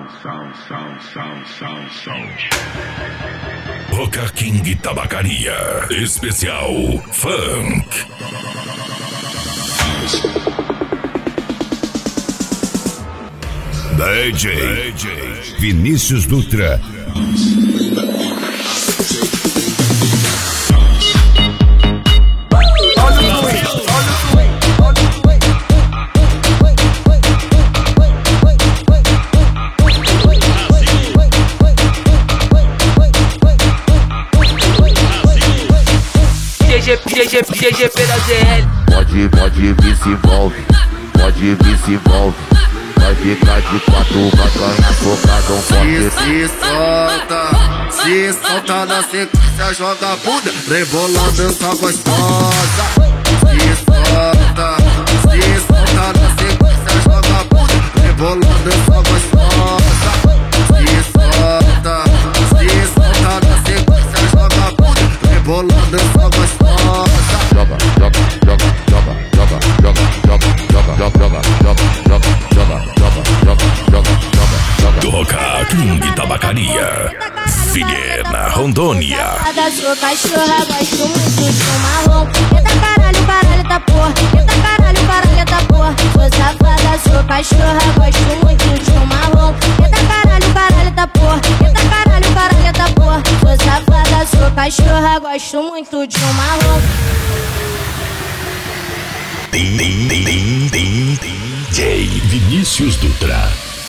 Roca King Tabacaria, especial Funk. DJ Vinícius Dutra. GGP da ZL. Pode vir se envolve, pode vir se envolve. Vai ficar de quatro, vai ganhar focadão forte. Se solta na sequência, joga a bunda, rebolando essa gostosa. Se solta na sequência, joga a bunda, rebolando essa gostosa. Se solta na sequência, joga a bunda, rebolando essa gostosa. Do Roca King Tabacaria, Figueira, Rondônia. Da sua cachorra, gosto muito de um marrom. Eita caralho da porra. Eita caralho da porra. Sou safada, sua cachorra, gosto muito de um marrom. Eita caralho da porra. Eita caralho da porra. Sou safada, sua cachorra, gosto muito de um marrom. DJ Vinícius Dutra.